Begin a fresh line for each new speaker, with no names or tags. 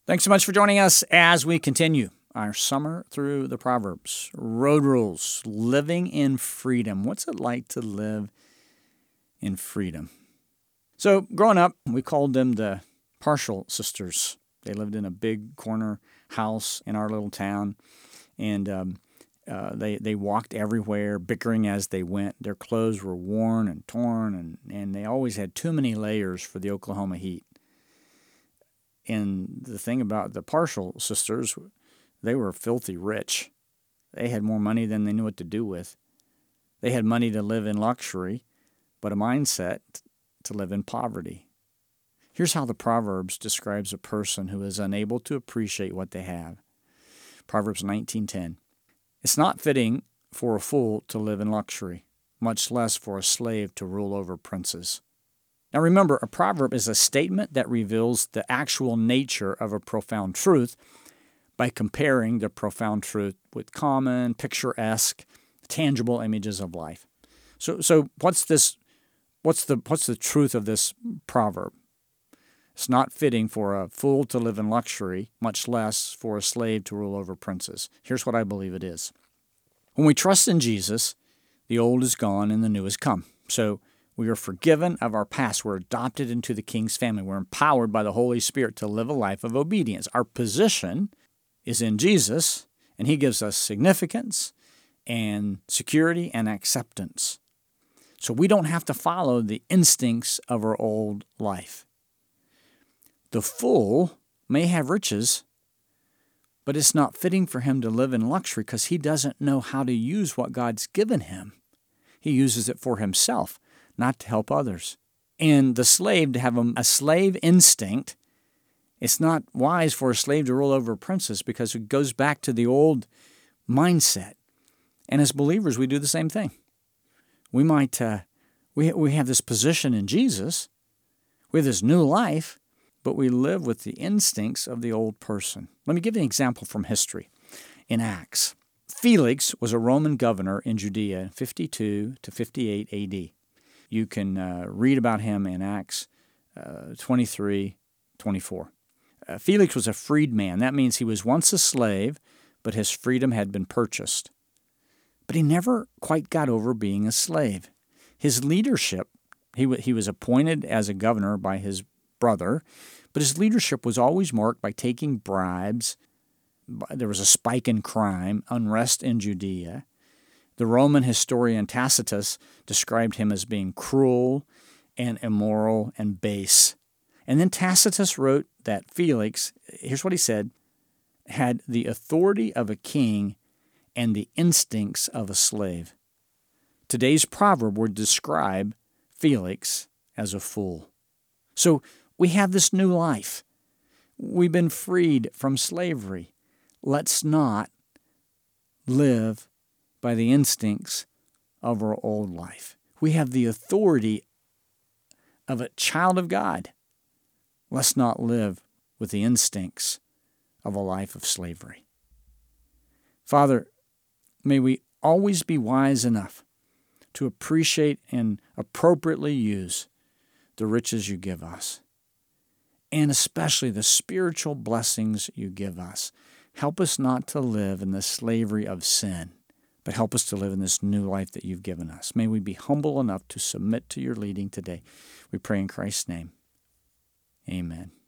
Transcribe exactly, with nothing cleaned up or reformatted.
Thanks so much for joining us as we continue our summer through the Proverbs. Road rules, living in freedom. What's it like to live in freedom? So growing up, we called them the Partial Sisters. They lived in a big corner house in our little town, and um, uh, they they walked everywhere, bickering as they went. Their clothes were worn and torn, and, and they always had too many layers for the Oklahoma heat. And the thing about the Partial Sisters, they were filthy rich. They had more money than they knew what to do with. They had money to live in luxury, but a mindset to live in poverty. Here's how the Proverbs describes a person who is unable to appreciate what they have. Proverbs nineteen ten. It's not fitting for a fool to live in luxury, much less for a slave to rule over princes. Now remember, a proverb is a statement that reveals the actual nature of a profound truth by comparing the profound truth with common, picturesque, tangible images of life. So, so what's this? What's the what's the truth of this proverb? It's not fitting for a fool to live in luxury, much less for a slave to rule over princes. Here's what I believe it is. When we trust in Jesus, the old is gone and the new has come. So we are forgiven of our past. We're adopted into the King's family. We're empowered by the Holy Spirit to live a life of obedience. Our position is in Jesus, and He gives us significance and security and acceptance. So we don't have to follow the instincts of our old life. The fool may have riches, but it's not fitting for him to live in luxury because he doesn't know how to use what God's given him. He uses it for himself, not to help others. And the slave, to have a, a slave instinct, it's not wise for a slave to rule over a princess because it goes back to the old mindset. And as believers, we do the same thing. We might, uh, we, we have this position in Jesus, we have this new life, but we live with the instincts of the old person. Let me give you an example from history. In Acts, Felix was a Roman governor in Judea, fifty-two to fifty-eight A D. You can uh, read about him in Acts uh, twenty-three twenty-four. Uh, Felix was a freedman. That means he was once a slave, but his freedom had been purchased. But he never quite got over being a slave. His leadership, he, w- he was appointed as a governor by his brother, but his leadership was always marked by taking bribes. There was a spike in crime, unrest in Judea. The Roman historian Tacitus described him as being cruel and immoral and base. And then Tacitus wrote that Felix, here's what he said, had the authority of a king and the instincts of a slave. Today's proverb would describe Felix as a fool. So we have this new life. We've been freed from slavery. Let's not live by the instincts of our old life. We have the authority of a child of God. Let's not live with the instincts of a life of slavery. Father, may we always be wise enough to appreciate and appropriately use the riches you give us, and especially the spiritual blessings you give us. Help us not to live in the slavery of sin, but help us to live in this new life that you've given us. May we be humble enough to submit to your leading today. We pray in Christ's name. Amen.